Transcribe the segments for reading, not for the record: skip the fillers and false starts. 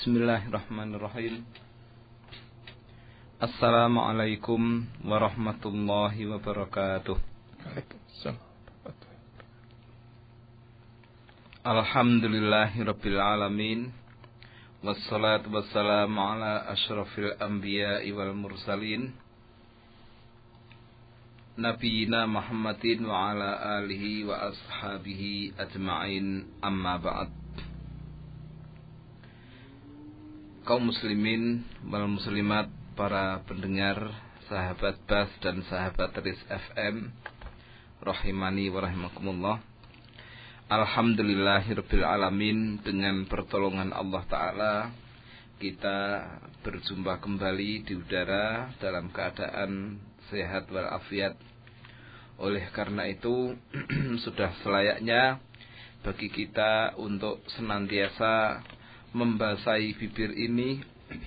Bismillahirrahmanirrahim. Assalamualaikum warahmatullahi wabarakatuh. Alhamdulillahirabbil alamin. Wassalatu wassalamu ala asyrafil anbiya'i wal mursalin. Nabiyina Muhammadin wa ala alihi wa ashabihi ajma'in, amma ba'd. Kaum muslimin wal muslimat, para pendengar, sahabat Bas dan sahabat Riz FM, rahimani wa rahimakumullah. Alhamdulillahirabbil alamin, dengan pertolongan Allah Ta'ala kita berjumpa kembali di udara dalam keadaan sehat walafiat. Oleh karena itu sudah selayaknya bagi kita untuk senantiasa membasahi bibir ini,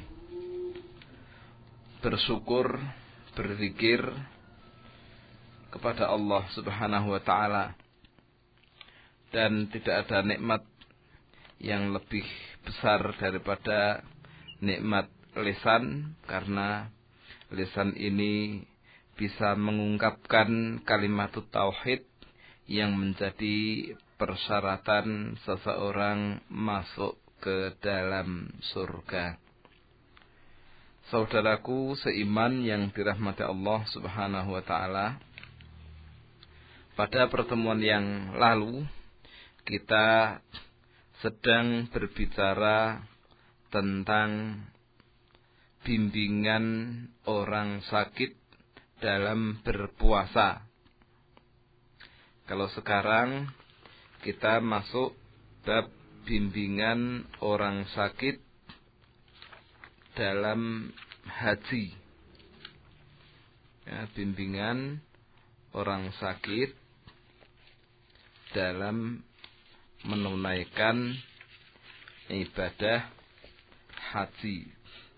bersyukur, berzikir kepada Allah Subhanahu wa Ta'ala. Dan tidak ada nikmat yang lebih besar daripada nikmat lisan, karena lisan ini bisa mengungkapkan kalimat tauhid yang menjadi persyaratan seseorang masuk ke dalam surga. Saudaraku seiman yang dirahmati Allah Subhanahu wa Ta'ala, pada pertemuan yang lalu kita sedang berbicara tentang bimbingan orang sakit dalam berpuasa. Kalau sekarang kita masuk bab bimbingan orang sakit dalam haji. Ya, bimbingan orang sakit dalam menunaikan ibadah haji.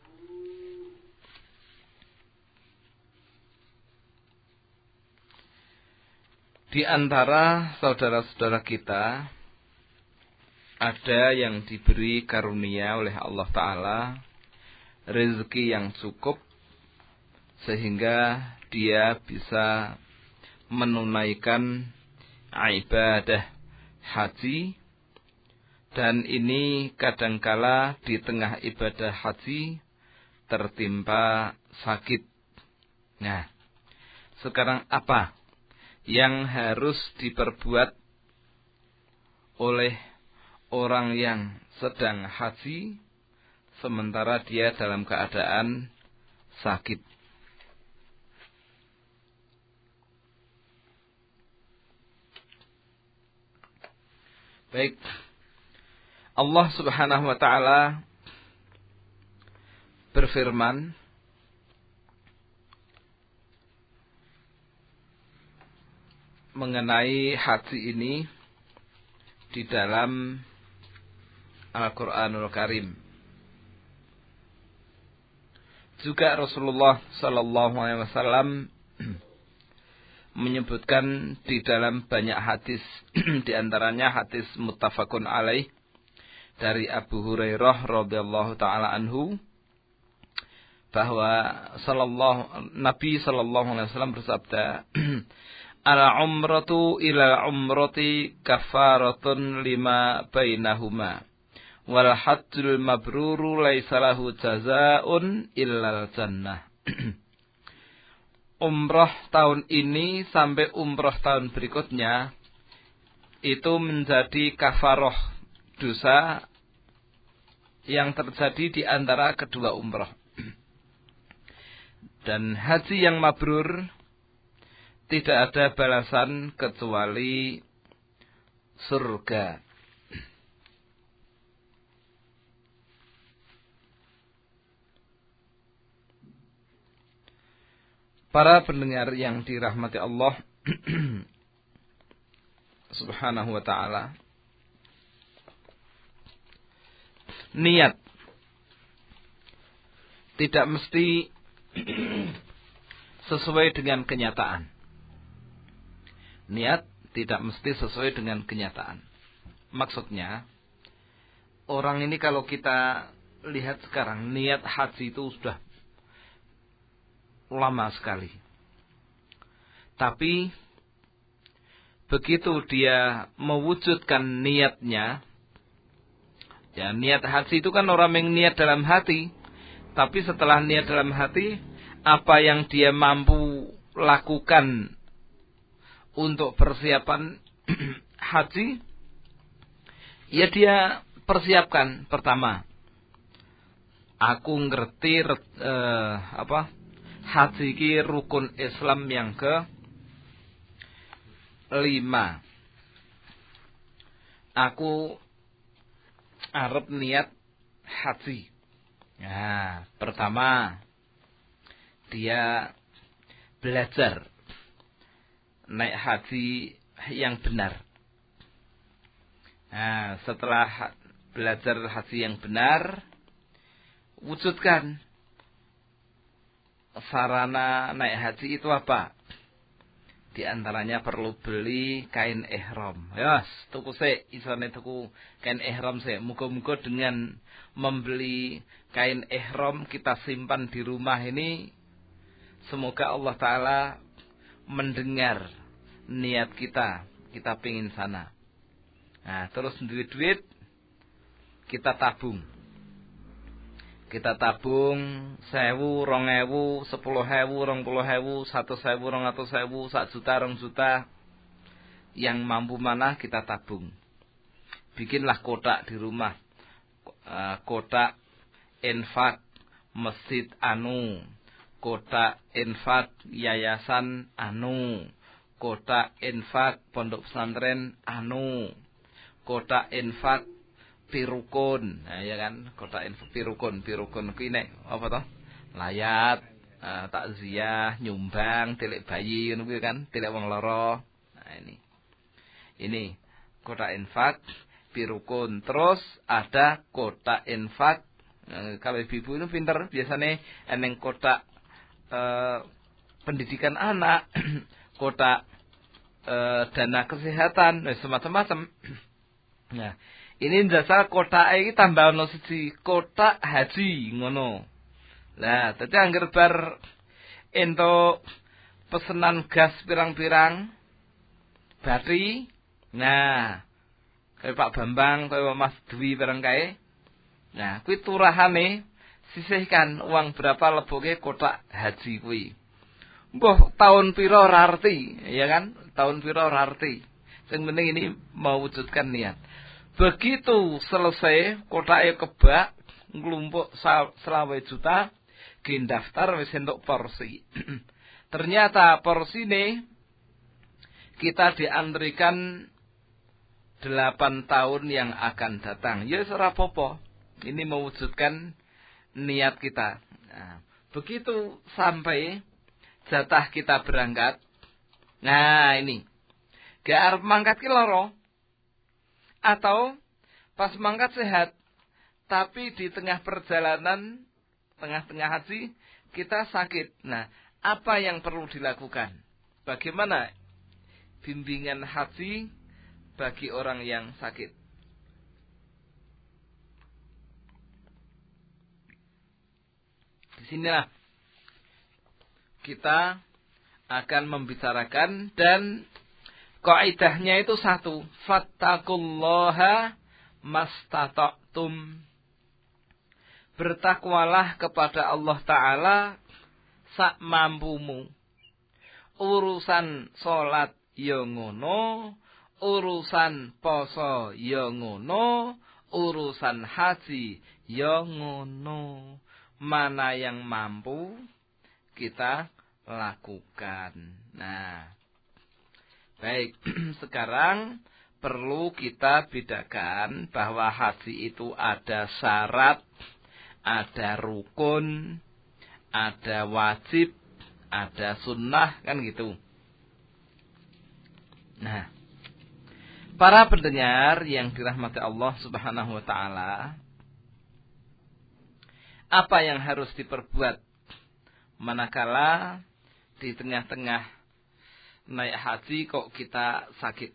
Di antara saudara-saudara kita ada yang diberi karunia oleh Allah Ta'ala rezeki yang cukup sehingga dia bisa menunaikan ibadah haji. Dan ini kadangkala di tengah ibadah haji tertimpa sakit. Nah, sekarang apa yang harus diperbuat oleh orang yang sedang haji sementara dia dalam keadaan sakit? Baik, Allah Subhanahu wa Ta'ala berfirman, mengenai haji ini di dalam Al-Quranul Karim. Juga Rasulullah Sallallahu Alaihi Wasallam menyebutkan di dalam banyak hadis, di antaranya hadis muttafaqun alaih dari Abu Hurairah radhiyallahu taala anhu, bahwa Nabi Sallallahu Alaihi Wasallam bersabda, al-umratu ila umrati kafaratun lima bainahuma wal hajjul mabruru laisa lahu jazaa'un illal jannah. Umrah tahun ini sampai umrah tahun berikutnya itu menjadi kafarah dosa yang terjadi di antara kedua umrah. Dan haji yang mabrur tidak ada balasan kecuali surga. Para pendengar yang dirahmati Allah Subhanahu wa Ta'ala, niat tidak mesti sesuai dengan kenyataan. Niat tidak mesti sesuai dengan kenyataan. Maksudnya, orang ini kalau kita lihat sekarang, niat haji itu sudah lama sekali. Tapi begitu dia mewujudkan niatnya, ya niat haji itu kan orang yang niat dalam hati. Tapi setelah niat dalam hati, apa yang dia mampu lakukan untuk persiapan haji, ya dia persiapkan. Pertama, aku ngerti haji ki rukun Islam yang ke-5. Aku arep niat haji. Nah, pertama dia belajar naik haji yang benar. Nah, setelah belajar haji yang benar, wujudkan sarana naik haji itu apa? Di antaranya perlu beli kain ihram. Yos, tuku sik, isone tuku kain ihram sik. Muga-muga dengan membeli kain ihram kita simpan di rumah ini, semoga Allah Ta'ala mendengar niat kita pingin sana. Nah, terus duit-duit kita tabung. Kita tabung 1.000, 2.000, 10.000, 20.000, 100.000, 200.000, 1 juta, 2 juta. Yang mampu mana kita tabung. Bikinlah kotak di rumah. Kotak infak masjid anu, kotak infak yayasan anu, kotak infak pondok pesantren anu, kotak infak pirukun. Nah, ya kan, kotak infak pirukun kuwi nek apa toh? Layat, takziah, nyumbang, tilik bayi ngono kuwi kan, tilik wong lara. Nah, ini kotak infak pirukun. Terus ada kotak infak. Kalau ibu-ibu itu pinter, biasanya eneng kotak pendidikan anak, kotak dana kesehatan, semacam-macam. Nah, ini jasa kotak ini tambah ono siji, kotak haji ngono. Lah, dadi angger bar entuk pesenan gas pirang-pirang bateri. Nah, kayak Pak Bambang, kayak Mas Dwi barang kae. Nah, kuwi turahane sisihkan uang berapa leboke kotak haji kuwi. Mbah tahun pira ora arti, ya kan? Tahun pira ora arti. Sing penting ini mewujudkan niat. Begitu selesai kotake kebak nglumpuk 20 juta, gen daftar wis entuk porsi. Ternyata porsine kita diantrikan 8 tahun yang akan datang. Ya ora apa-apa. Ini mewujudkan niat kita. Nah, begitu sampai jatah kita berangkat. Nah, ini. Gak arep mangkat ki lara. Atau pas mangkat sehat. Tapi di tengah perjalanan, tengah-tengah haji, kita sakit. Nah, apa yang perlu dilakukan? Bagaimana bimbingan haji bagi orang yang sakit? Disinilah kita akan membicarakan, dan kaidahnya itu satu, fattaqullaha mastata'tum. Bertakwalah kepada Allah Ta'ala sak mampumu. Urusan salat ya ngono, urusan poso ya ngono, urusan haji ya ngono. Mana yang mampu kita lakukan. Nah, baik. Sekarang perlu kita bedakan bahwa haji itu ada syarat, ada rukun, ada wajib, ada sunnah, kan gitu. Nah, para pendengar yang dirahmati Allah Subhanahu wa Ta'ala, apa yang harus diperbuat manakala di tengah-tengah naik haji kok kita sakit?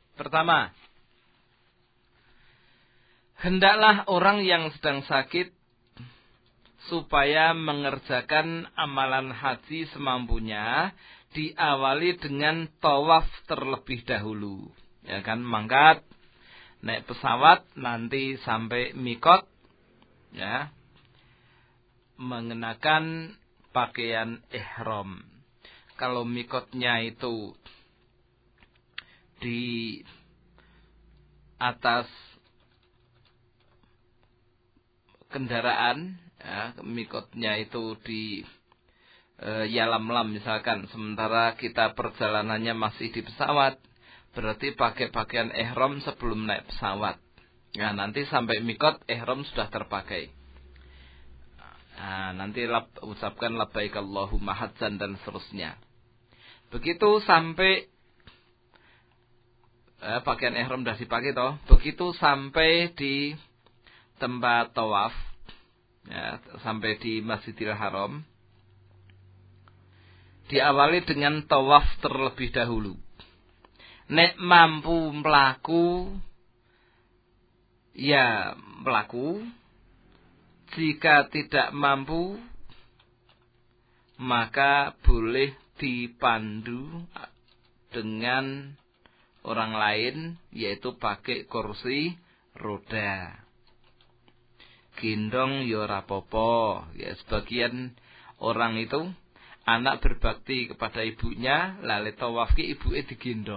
Pertama, hendaklah orang yang sedang sakit supaya mengerjakan amalan haji semampunya, diawali dengan tawaf terlebih dahulu. Ya kan, mangkat, naik pesawat, nanti sampai mikot, ya, mengenakan pakaian ihram. Kalau mikotnya itu di atas kendaraan, ya, mikotnya itu di Yalamlam misalkan, sementara kita perjalanannya masih di pesawat, berarti pakai pakaian ihram sebelum naik pesawat. Nah, nanti sampai mikot ihram sudah terpakai. Nah, nanti ucapkan labbaik Allahumma hajjan dan seterusnya. Begitu sampai pakaian ihram sudah dipakai toh. Begitu sampai di tempat tawaf, ya, sampai di Masjidil Haram, diawali dengan tawaf terlebih dahulu. Nek mampu melaku, ya melaku. Jika tidak mampu, maka boleh dipandu dengan orang lain, yaitu pakai kursi roda. Gendong ya ora apa-apa. Ya, sebagian orang itu anak berbakti kepada ibunya, lali tawaf ki ibuke digendong.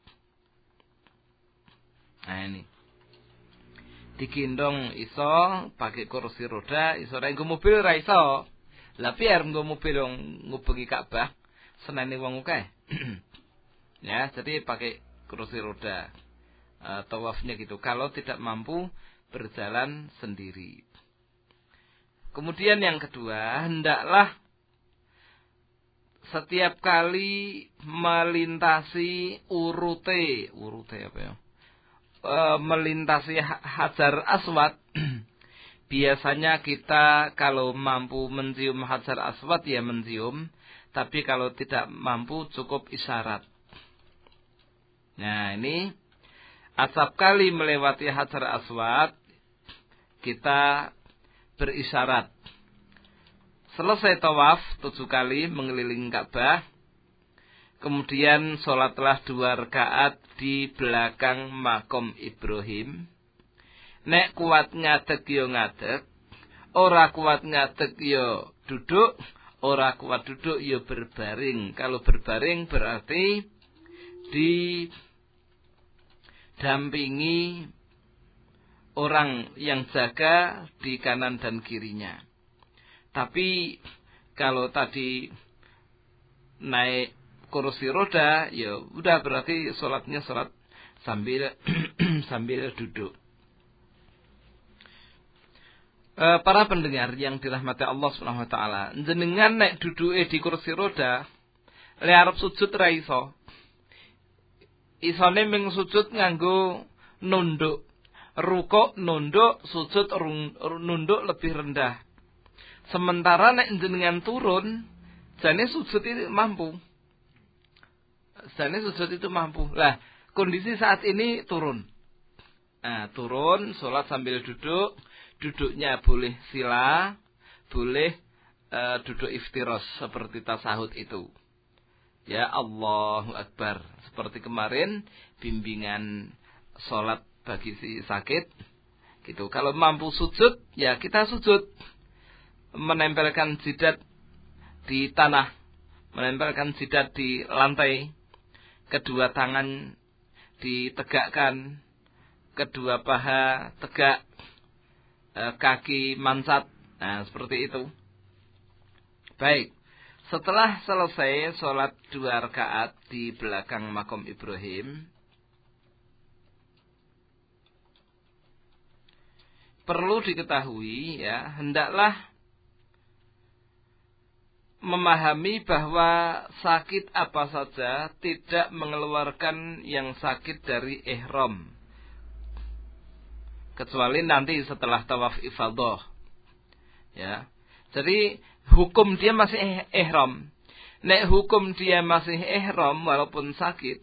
Nah ini. Digendong iso, pakai kursi roda, iso ora nggo mobil ora iso. Lah biar nggo mobil ngubengi Ka'bah, senene wong akeh. Ya, jadi pakai kursi roda. Tawafnya gitu. Kalau tidak mampu berjalan sendiri. Kemudian yang kedua, hendaklah setiap kali melintasi urute apa ya? Melintasi Hajar Aswad, biasanya kita kalau mampu mencium Hajar Aswad ya mencium, tapi kalau tidak mampu cukup isyarat. Nah ini, setiap kali melewati Hajar Aswad, kita berisyarat. Selesai tawaf 7 kali mengelilingi Ka'bah, kemudian sholatlah 2 rakaat di belakang makom Ibrahim. Nek kuat ngadeg yo ngadeg, ora kuat ngadeg yo duduk, ora kuat duduk yo berbaring. Kalau berbaring berarti didampingi orang yang jaga di kanan dan kirinya. Tapi kalau tadi naik kursi roda, ya udah berarti sholatnya sholat sambil duduk. Para pendengar yang dirahmati Allah Subhanahu wa taala, jenengan nek duduke di kursi roda, le arep sujud ra iso. Isone mung sujud nganggo nunduk. Rukuk nunduk, sujud nunduk lebih rendah. Sementara nek jenengan turun, jane sujud itu mampu. Jane sujud itu mampu. Lah, kondisi saat ini turun. Nah, turun, sholat sambil duduk. Duduknya boleh sila, boleh duduk iftiros seperti tasahud itu. Ya, Allahu Akbar. Seperti kemarin, bimbingan sholat bagi si sakit. Gitu. Kalau mampu sujud, ya kita sujud. Menempelkan jidat di tanah. Menempelkan jidat di lantai. Kedua tangan ditegakkan, kedua paha tegak, kaki mansat. Nah, seperti itu. Baik. Setelah selesai sholat 2 rakaat di belakang makom Ibrahim, perlu diketahui ya, hendaklah memahami bahwa sakit apa saja tidak mengeluarkan yang sakit dari ihram, kecuali nanti setelah tawaf ifadah. Ya. Jadi hukum dia masih ihram. Nek hukum dia masih ihram walaupun sakit,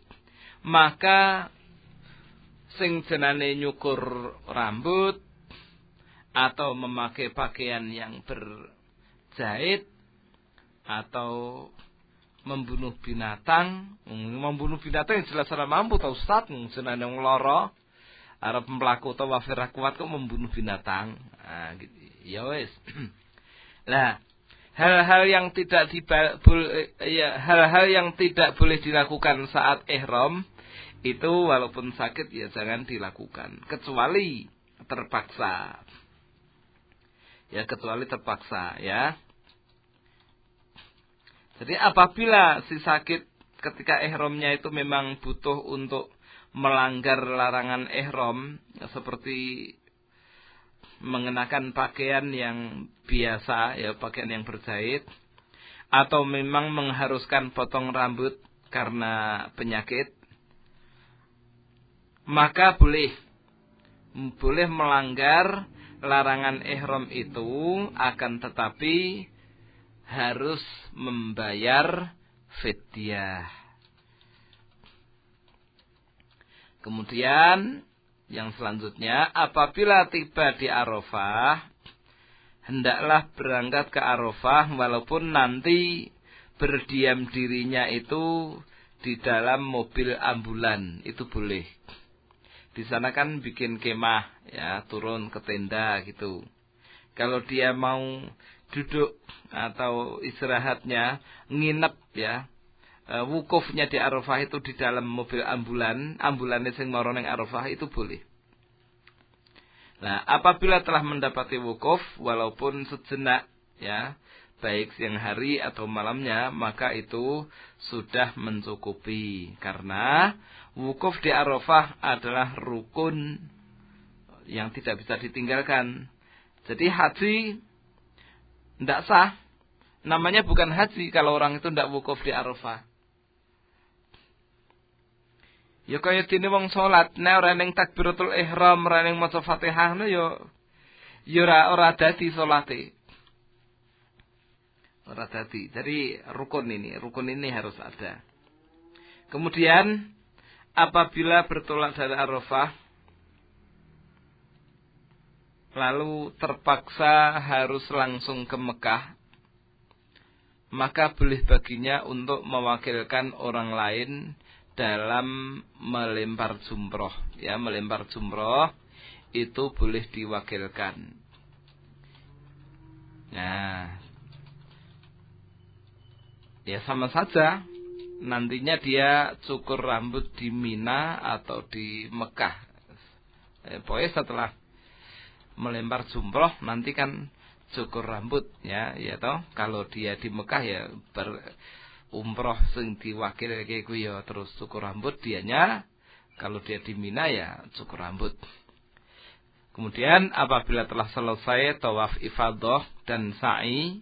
maka sing jenane nyukur rambut atau memakai pakaian yang berjahit, atau membunuh binatang. Membunuh binatang yang jelas ora mampu ta Ustaz, jenenge wong lara arep mlaku utawa wafirah kuat kok membunuh binatang. Nah, gitu. Ya wis. Lah, hal-hal yang tidak boleh dilakukan saat ihram itu walaupun sakit ya jangan dilakukan kecuali terpaksa. Ya, kecuali terpaksa ya. Jadi apabila si sakit ketika ihramnya itu memang butuh untuk melanggar larangan ihram, seperti mengenakan pakaian yang biasa, ya pakaian yang berjahit, atau memang mengharuskan potong rambut karena penyakit, maka boleh melanggar larangan ihram itu, akan tetapi harus membayar fidyah. Kemudian yang selanjutnya, apabila tiba di Arafah, hendaklah berangkat ke Arafah walaupun nanti berdiam dirinya itu di dalam mobil ambulan, itu boleh. Di sana kan bikin kemah, ya, turun ke tenda gitu. Kalau dia mau duduk atau istirahatnya nginep, ya, wukufnya di Arafah itu di dalam mobil ambulannya sing mara ning Arafah, itu boleh. Nah, apabila telah mendapati wukuf walaupun sejenak, ya, baik siang hari atau malamnya, maka itu sudah mencukupi, karena wukuf di Arafah adalah rukun yang tidak bisa ditinggalkan. Jadi haji tidak sah, namanya bukan haji kalau orang itu tidak wukuf di Arafah. Ya kaya dene wong salat, nek ora ning takbiratul ihram, ora ning maca Fatihah no ya ora dadi salate. Ora dadi. Jadi rukun ini harus ada. Kemudian apabila bertolak dari Arafah lalu terpaksa harus langsung ke Mekah, maka boleh baginya untuk mewakilkan orang lain dalam melempar jumroh. Ya, melempar jumroh itu boleh diwakilkan. Nah, ya sama saja. Nantinya dia cukur rambut di Mina atau di Mekah. Pokoknya setelah melempar jumroh nanti kan cukur rambut, ya toh. Kalau dia di Mekah ya umroh sing diwakilke ku ya terus cukur rambut dianya. Kalau dia di Mina ya cukur rambut. Kemudian apabila telah selesai tawaf ifadah dan sa'i,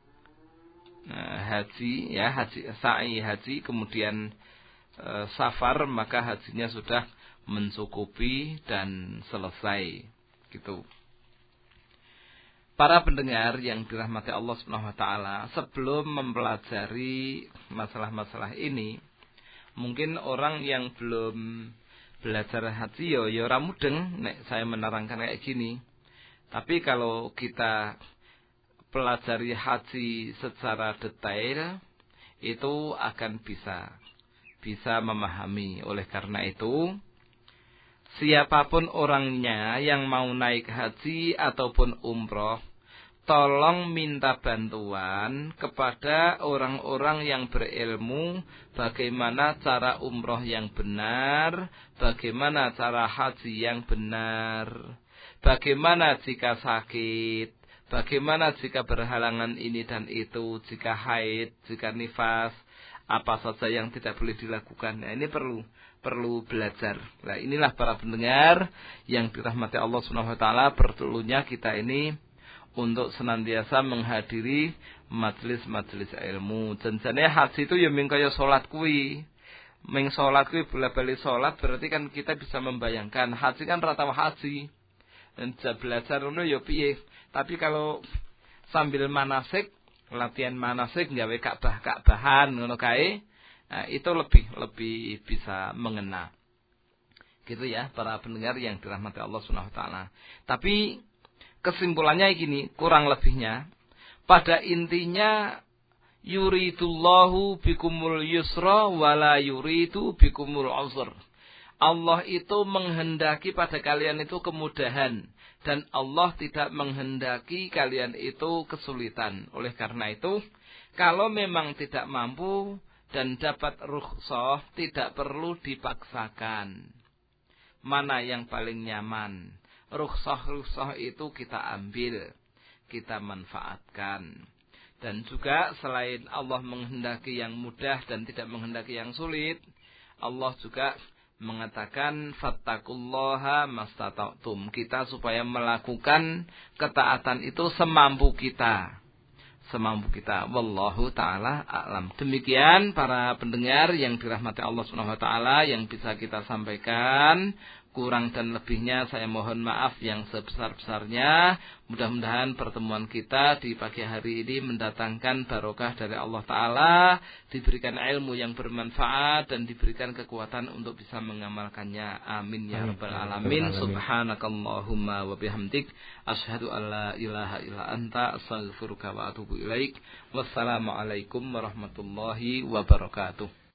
haji, kemudian safar, maka hajinya sudah mencukupi dan selesai. Gitu. Para pendengar yang dirahmati Allah Subhanahu wa taala, sebelum mempelajari masalah-masalah ini, mungkin orang yang belum belajar haji ya ora mudeng nek saya menerangkan kayak gini. Tapi kalau kita pelajari haji secara detail, itu akan bisa memahami. Oleh karena itu, siapapun orangnya yang mau naik haji ataupun umroh, tolong minta bantuan kepada orang-orang yang berilmu bagaimana cara umroh yang benar, bagaimana cara haji yang benar, bagaimana jika sakit, bagaimana jika berhalangan ini dan itu, jika haid, jika nifas, apa saja yang tidak boleh dilakukan. Nah, ini perlu belajar. Nah, inilah para pendengar yang dirahmati Allah Subhanahu wa taala, perlunya kita ini untuk senantiasa menghadiri majelis-majelis ilmu. Janjane haji itu ya mung kaya salat kuwi. Ming salat kuwi bola-bali salat, berarti kan kita bisa membayangkan haji kan rata haji. Dan belajar ngono ya piye. Tapi kalau sambil manasik, latihan manasik gawe Ka'bahan ngono kae, nah, itu lebih bisa mengena. Gitu ya para pendengar yang dirahmati Allah Subhanahu wa taala. Tapi kesimpulannya gini, kurang lebihnya. Pada intinya, yuridullahu bikumul yusra wala yuridu bikumul usra. Allah itu menghendaki pada kalian itu kemudahan. Dan Allah tidak menghendaki kalian itu kesulitan. Oleh karena itu, kalau memang tidak mampu dan dapat rukhsah, tidak perlu dipaksakan. Mana yang paling nyaman? Rukhsah itu kita ambil, kita manfaatkan. Dan juga selain Allah menghendaki yang mudah dan tidak menghendaki yang sulit, Allah juga mengatakan fattaqullaha mastata'tum, kita supaya melakukan ketaatan itu semampu kita. Wallahu taala a'lam. Demikian para pendengar yang dirahmati Allah Subhanahu wa taala yang bisa kita sampaikan. Kurang dan lebihnya saya mohon maaf yang sebesar-besarnya. Mudah-mudahan pertemuan kita di pagi hari ini mendatangkan barokah dari Allah Ta'ala. Diberikan ilmu yang bermanfaat dan diberikan kekuatan untuk bisa mengamalkannya. Amin ya rabbal alamin. Subhanakallahumma wa bihamdik. Asyhadu an la ilaha illa anta astaghfiruka wa atubu ilaik. Wassalamualaikum warahmatullahi wabarakatuh.